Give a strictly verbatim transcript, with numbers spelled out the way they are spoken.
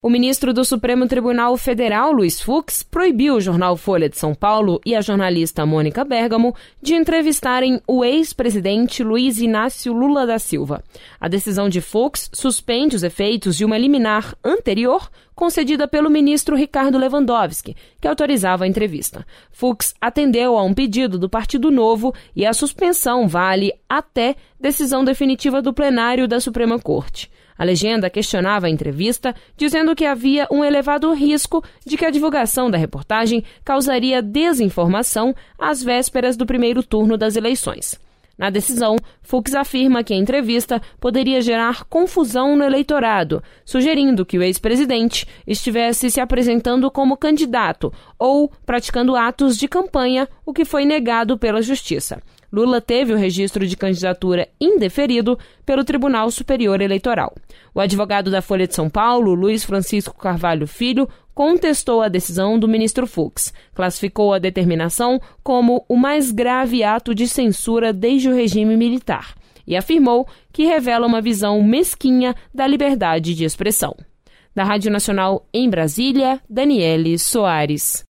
O ministro do Supremo Tribunal Federal, Luiz Fux, proibiu o jornal Folha de São Paulo e a jornalista Mônica Bergamo de entrevistarem o ex-presidente Luiz Inácio Lula da Silva. A decisão de Fux suspende os efeitos de uma liminar anterior concedida pelo ministro Ricardo Lewandowski, que autorizava a entrevista. Fux atendeu a um pedido do Partido Novo e a suspensão vale até decisão definitiva do plenário da Suprema Corte. A legenda questionava a entrevista, dizendo que havia um elevado risco de que a divulgação da reportagem causaria desinformação às vésperas do primeiro turno das eleições. Na decisão, Fux afirma que a entrevista poderia gerar confusão no eleitorado, sugerindo que o ex-presidente estivesse se apresentando como candidato ou praticando atos de campanha, o que foi negado pela Justiça. Lula teve o registro de candidatura indeferido pelo Tribunal Superior Eleitoral. O advogado da Folha de São Paulo, Luiz Francisco Carvalho Filho, contestou a decisão do ministro Fux, classificou a determinação como o mais grave ato de censura desde o regime militar e afirmou que revela uma visão mesquinha da liberdade de expressão. Da Rádio Nacional em Brasília, Daniele Soares.